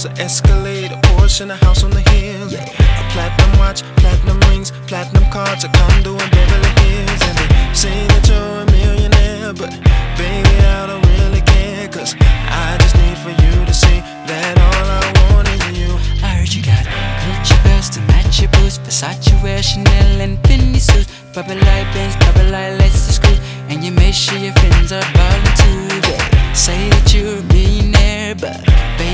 clothes, an Escalade, a Porsche, and a house on the hill. A platinum watch, platinum rings, platinum cards, a condo in Beverly Hills. And they say that you're a millionaire, but baby, I don't really care, 'cause I just need for you to see that all I want is you. I heard you got Gucci belts to match your boots, Versace wear, Chanel and Fendi suits, bubble light Benz, double light Lexus school, and you make sure your friends are ballin' too. They say that you're a millionaire, but